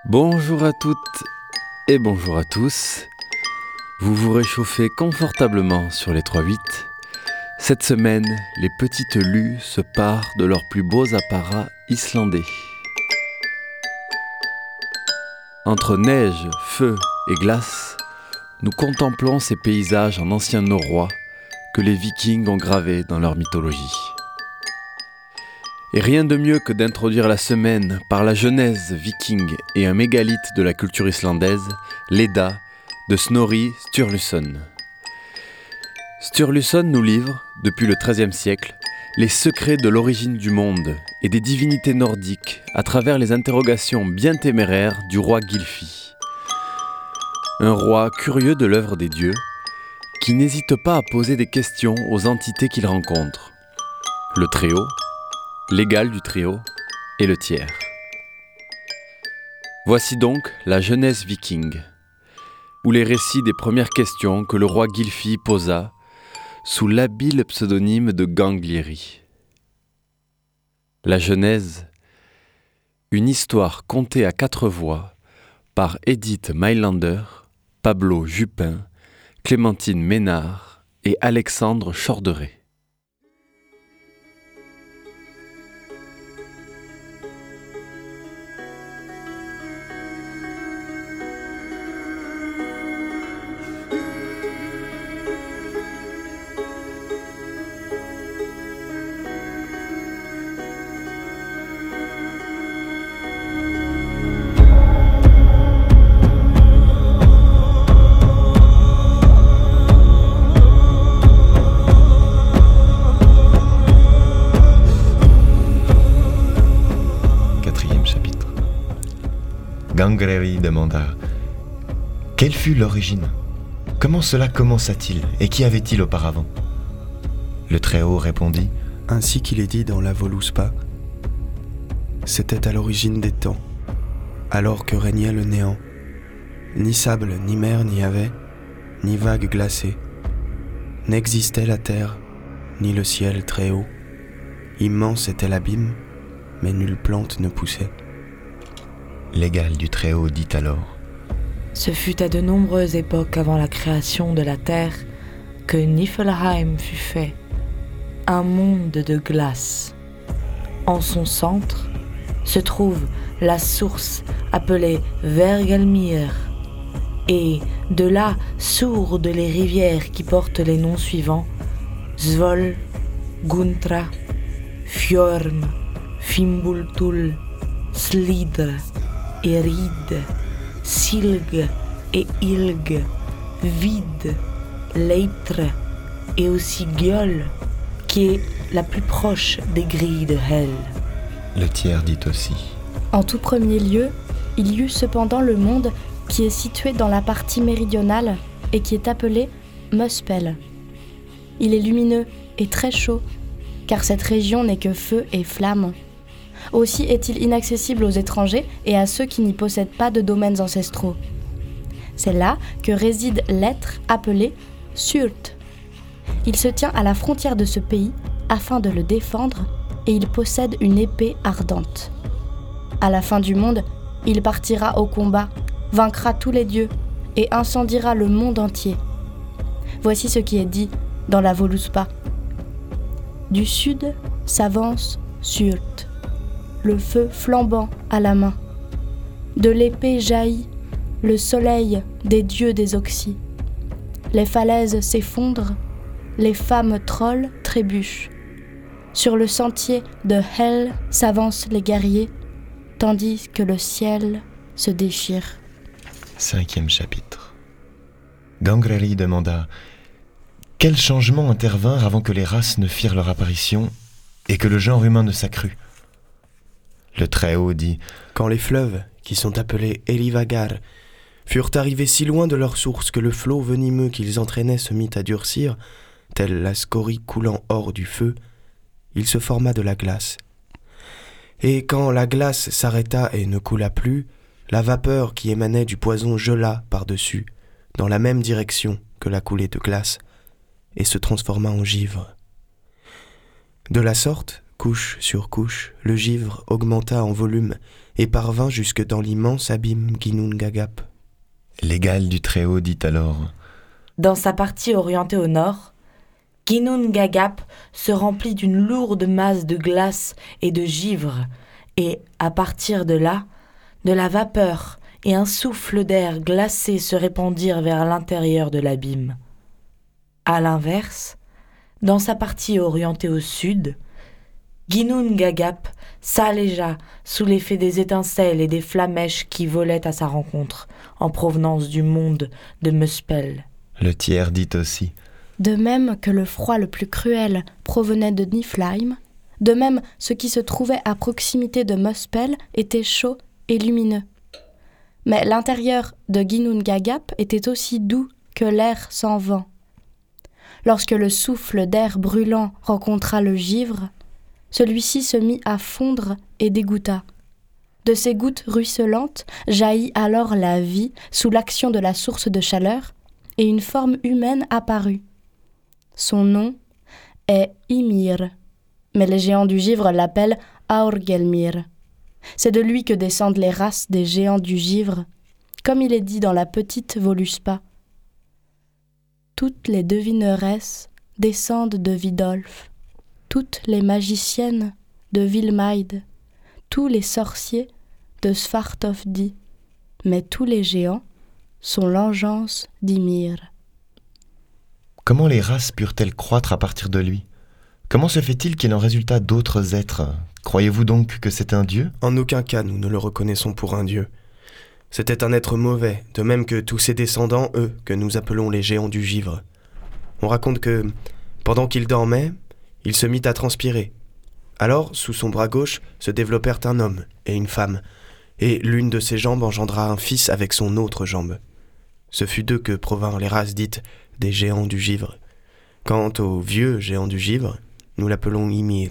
Bonjour à toutes et bonjour à tous. Vous vous réchauffez confortablement sur les 3-8. Cette semaine, les petites lues se parent de leurs plus beaux apparats islandais. Entre neige, feu et glace, nous contemplons ces paysages en ancien norrois que les Vikings ont gravés dans leur mythologie. Et rien de mieux que d'introduire la semaine par la genèse viking et un mégalithe de la culture islandaise, l'Edda de Snorri Sturluson. Sturluson nous livre, depuis le XIIIe siècle, les secrets de l'origine du monde et des divinités nordiques à travers les interrogations bien téméraires du roi Gylfi. Un roi curieux de l'œuvre des dieux, qui n'hésite pas à poser des questions aux entités qu'il rencontre. Le Très-Haut, l'égal du Très-Haut et le tiers. Voici donc la Genèse viking, ou les récits des premières questions que le roi Gylfi posa sous l'habile pseudonyme de Gangleri. La Genèse, une histoire contée à 4 voix par Edith Mailander, Pablo Jupin, Clémentine Ménard et Alexandre Chorderet. Gangleri demanda « Quelle fut l'origine ? Comment cela commença-t-il et qu'y avait-il auparavant ?» Le Très-Haut répondit « Ainsi qu'il est dit dans la Voluspa, c'était à l'origine des temps, alors que régnait le néant. Ni sable, ni mer n'y avait, ni vagues glacées. N'existait la terre, ni le ciel très haut. Immense était l'abîme, mais nulle plante ne poussait. » L'égal du Très-Haut dit alors « Ce fut à de nombreuses époques avant la création de la terre que Niflheim fut fait, un monde de glace. En son centre se trouve la source appelée Vergelmir, et de là sourdent les rivières qui portent les noms suivants Svol, Guntra, Fjorm, Fimbultul, Slidre, Erid, Silg et Ilg, Vid, Leitre et aussi Gjöll, qui est la plus proche des grilles de Hel. » Le tiers dit aussi « En tout premier lieu, il y eut cependant le monde qui est situé dans la partie méridionale et qui est appelé Muspel. Il est lumineux et très chaud, car cette région n'est que feu et flamme. Aussi est-il inaccessible aux étrangers et à ceux qui n'y possèdent pas de domaines ancestraux. C'est là que réside l'être appelé Surt. Il se tient à la frontière de ce pays afin de le défendre et il possède une épée ardente. À la fin du monde, il partira au combat, vaincra tous les dieux et incendiera le monde entier. Voici ce qui est dit dans la Voluspa. Du sud s'avance Surt, le feu flambant à la main. De l'épée jaillit le soleil des dieux des Oxys. Les falaises s'effondrent, les femmes trolls trébuchent. Sur le sentier de Hel s'avancent les guerriers, tandis que le ciel se déchire. 5e chapitre. Gangleri demanda « Quels changements intervinrent avant que les races ne firent leur apparition et que le genre humain ne s'accrût ?» Le Très-Haut dit « Quand les fleuves, qui sont appelés Elivagar, furent arrivés si loin de leur source que le flot venimeux qu'ils entraînaient se mit à durcir, telle la scorie coulant hors du feu, il se forma de la glace. Et quand la glace s'arrêta et ne coula plus, la vapeur qui émanait du poison gela par-dessus, dans la même direction que la coulée de glace, et se transforma en givre. De la sorte, couche sur couche, le givre augmenta en volume et parvint jusque dans l'immense abîme Ginnungagap. L'égal du Très-Haut dit alors: Dans sa partie orientée au nord, Ginnungagap se remplit d'une lourde masse de glace et de givre, et, à partir de là, de la vapeur et un souffle d'air glacé se répandirent vers l'intérieur de l'abîme. À l'inverse, dans sa partie orientée au sud, Ginnungagap s'allégea sous l'effet des étincelles et des flamèches qui volaient à sa rencontre, en provenance du monde de Muspel. Le tiers dit aussi: De même que le froid le plus cruel provenait de Niflheim, de même ce qui se trouvait à proximité de Muspel était chaud et lumineux. Mais l'intérieur de Ginnungagap était aussi doux que l'air sans vent. Lorsque le souffle d'air brûlant rencontra le givre, celui-ci se mit à fondre et dégoûta. De ces gouttes ruisselantes jaillit alors la vie sous l'action de la source de chaleur, et une forme humaine apparut. Son nom est Ymir, mais les géants du givre l'appellent Aurgelmir. C'est de lui que descendent les races des géants du givre, comme il est dit dans la petite Voluspa. Toutes les devineresses descendent de Vidolf, toutes les magiciennes de Vilmaid, tous les sorciers de Svartofdi, mais tous les géants sont l'engeance d'Ymir. Comment les races purent-elles croître à partir de lui? Comment se fait-il qu'il en résulta d'autres êtres? Croyez-vous donc que c'est un dieu? En aucun cas nous ne le reconnaissons pour un dieu. C'était un être mauvais, de même que tous ses descendants, eux, que nous appelons les géants du givre. On raconte que, pendant qu'il dormait, il se mit à transpirer. Alors, sous son bras gauche, se développèrent un homme et une femme, et l'une de ses jambes engendra un fils avec son autre jambe. Ce fut d'eux que provinrent les races dites des géants du givre. Quant au vieux géant du givre, nous l'appelons Ymir.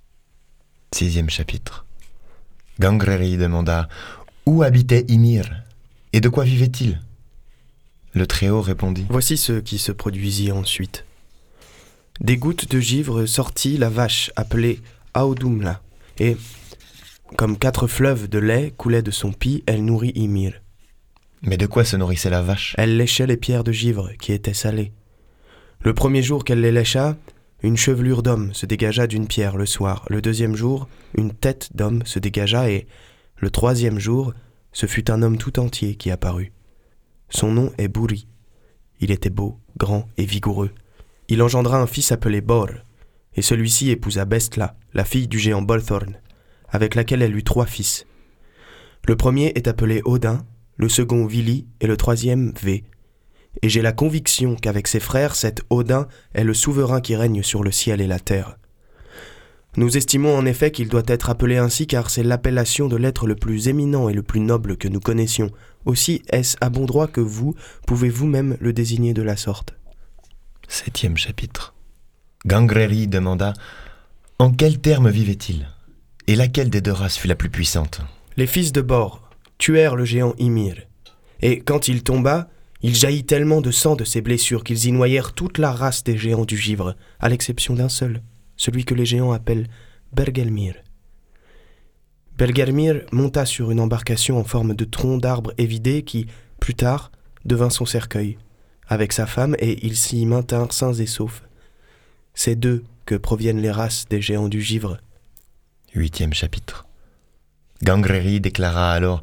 6e chapitre. Gangleri demanda: Où habitait Ymir? Et de quoi vivait-il? Le Très-Haut répondit: Voici ce qui se produisit ensuite. Des gouttes de givre sortit la vache appelée Audumla, et, comme 4 fleuves de lait coulaient de son pis, elle nourrit Ymir. Mais de quoi se nourrissait la vache? Elle léchait les pierres de givre qui étaient salées. Le premier jour qu'elle les lécha, une chevelure d'homme se dégagea d'une pierre le soir. Le deuxième jour, une tête d'homme se dégagea, et le troisième jour, ce fut un homme tout entier qui apparut. Son nom est Buri. Il était beau, grand et vigoureux. Il engendra un fils appelé Bor, et celui-ci épousa Bestla, la fille du géant Bolthorn, avec laquelle elle eut 3 fils. Le premier est appelé Odin, le second Vili et le troisième Ve. Et j'ai la conviction qu'avec ses frères, cet Odin est le souverain qui règne sur le ciel et la terre. Nous estimons en effet qu'il doit être appelé ainsi car c'est l'appellation de l'être le plus éminent et le plus noble que nous connaissions. Aussi est-ce à bon droit que vous pouvez vous-même le désigner de la sorte. 7e chapitre. Gangleri demanda: En quels termes vivait-il? Et laquelle des 2 races fut la plus puissante? Les fils de Bor tuèrent le géant Ymir, et quand il tomba, il jaillit tellement de sang de ses blessures qu'ils y noyèrent toute la race des géants du givre, à l'exception d'un seul, celui que les géants appellent Bergelmir. Bergelmir monta sur une embarcation en forme de tronc d'arbre évidé qui, plus tard, devint son cercueil, avec sa femme, et ils s'y maintinrent sains et saufs. C'est d'eux que proviennent les races des géants du givre. 8e chapitre. Gangleri déclara alors: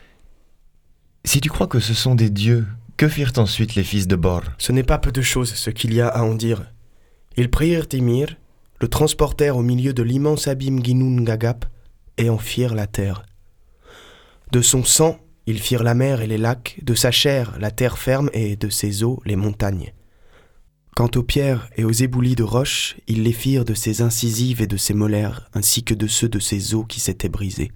Si tu crois que ce sont des dieux, que firent ensuite les fils de Bor? Ce n'est pas peu de choses ce qu'il y a à en dire. Ils prirent Ymir, le transportèrent au milieu de l'immense abîme Ginnungagap, et en firent la terre. De son sang, ils firent la mer et les lacs, de sa chair la terre ferme, et de ses eaux les montagnes. Quant aux pierres et aux éboulis de roches, ils les firent de ses incisives et de ses molaires, ainsi que de ceux de ses os qui s'étaient brisés.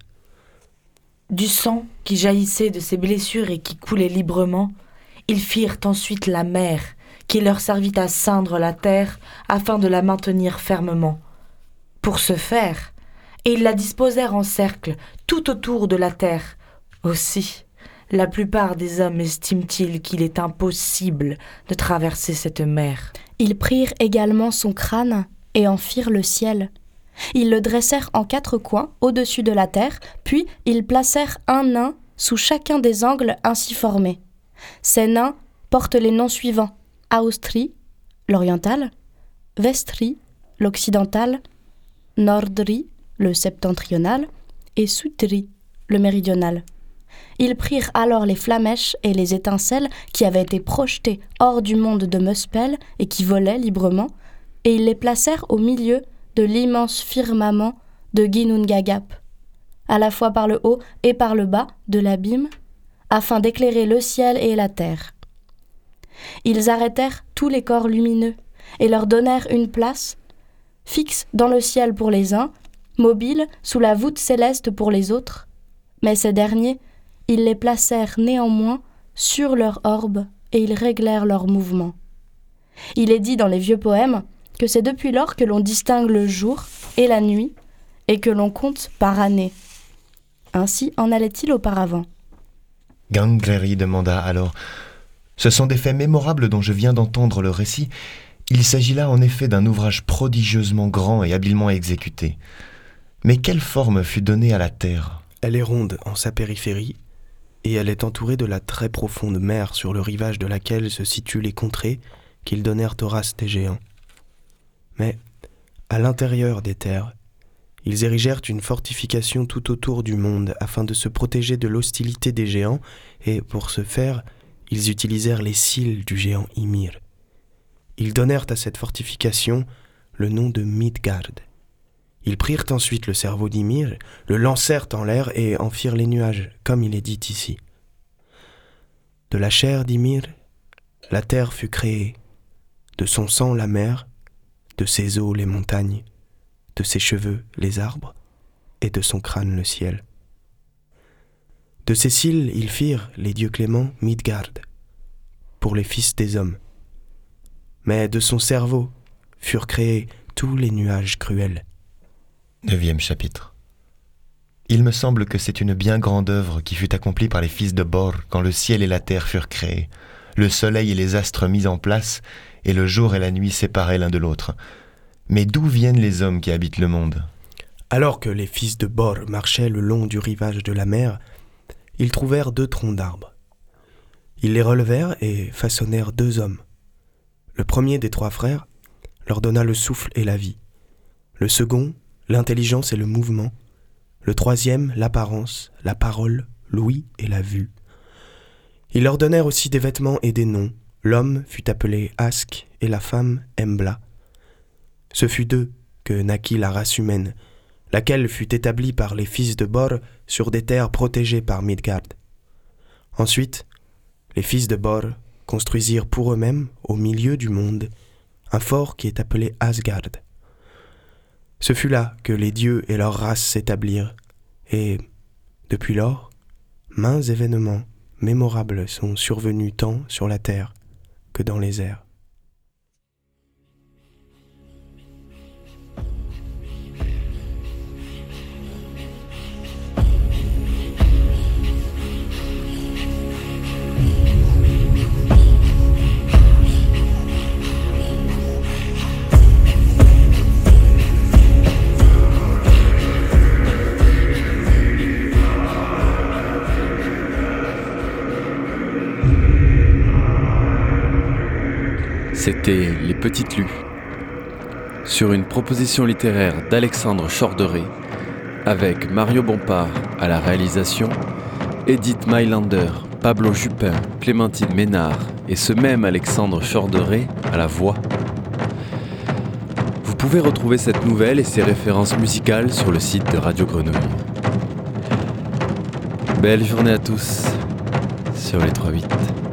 Du sang qui jaillissait de ses blessures et qui coulait librement, ils firent ensuite la mer, qui leur servit à ceindre la terre afin de la maintenir fermement. Pour ce faire, et ils la disposèrent en cercle tout autour de la terre. Aussi, la plupart des hommes estiment-ils qu'il est impossible de traverser cette mer. Ils prirent également son crâne et en firent le ciel. Ils le dressèrent en 4 coins, au-dessus de la terre, puis ils placèrent un nain sous chacun des angles ainsi formés. Ces nains portent les noms suivants: Austri, l'oriental, Vestri, l'occidental, Nordri, le septentrional, et Sutri, le méridional. Ils prirent alors les flamèches et les étincelles qui avaient été projetées hors du monde de Muspel et qui volaient librement, et ils les placèrent au milieu de l'immense firmament de Ginnungagap, à la fois par le haut et par le bas de l'abîme, afin d'éclairer le ciel et la terre. Ils arrêtèrent tous les corps lumineux et leur donnèrent une place, fixe dans le ciel pour les uns, mobile sous la voûte céleste pour les autres, mais ces derniers, ils les placèrent néanmoins sur leur orbe et ils réglèrent leurs mouvements. Il est dit dans les vieux poèmes que c'est depuis lors que l'on distingue le jour et la nuit et que l'on compte par année. Ainsi en allait-il auparavant. Gangleri demanda alors: « Ce sont des faits mémorables dont je viens d'entendre le récit. Il s'agit là en effet d'un ouvrage prodigieusement grand et habilement exécuté. Mais quelle forme fut donnée à la terre ? Elle est ronde en sa périphérie, et elle est entourée de la très profonde mer sur le rivage de laquelle se situent les contrées qu'ils donnèrent aux races des géants. Mais, à l'intérieur des terres, ils érigèrent une fortification tout autour du monde afin de se protéger de l'hostilité des géants, et pour ce faire, ils utilisèrent les cils du géant Ymir. Ils donnèrent à cette fortification le nom de Midgard. Ils prirent ensuite le cerveau d'Ymir, le lancèrent en l'air et en firent les nuages, comme il est dit ici. De la chair d'Ymir, la terre fut créée, de son sang la mer, de ses eaux les montagnes, de ses cheveux les arbres, et de son crâne le ciel. De ses cils ils firent, les dieux cléments, Midgard, pour les fils des hommes. Mais de son cerveau furent créés tous les nuages cruels. 9e chapitre. Il me semble que c'est une bien grande œuvre qui fut accomplie par les fils de Bor quand le ciel et la terre furent créés, le soleil et les astres mis en place, et le jour et la nuit séparés l'un de l'autre. Mais d'où viennent les hommes qui habitent le monde ? Alors que les fils de Bor marchaient le long du rivage de la mer, ils trouvèrent 2 troncs d'arbres. Ils les relevèrent et façonnèrent 2 hommes. Le premier des 3 frères leur donna le souffle et la vie. Le second, l'intelligence et le mouvement. Le troisième, l'apparence, la parole, l'ouïe et la vue. Ils leur donnèrent aussi des vêtements et des noms. L'homme fut appelé Ask et la femme Embla. Ce fut d'eux que naquit la race humaine, laquelle fut établie par les fils de Bor sur des terres protégées par Midgard. Ensuite, les fils de Bor construisirent pour eux-mêmes, au milieu du monde, un fort qui est appelé Asgard. Ce fut là que les dieux et leur race s'établirent, et, depuis lors, maints événements mémorables sont survenus tant sur la terre que dans les airs. C'était Les Petites Lues, sur une proposition littéraire d'Alexandre Chorderet, avec Mario Bompard à la réalisation, Edith Mailander, Pablo Jupin, Clémentine Ménard et ce même Alexandre Chorderet à la voix. Vous pouvez retrouver cette nouvelle et ses références musicales sur le site de Radio Grenouille. Belle journée à tous sur les 3-8.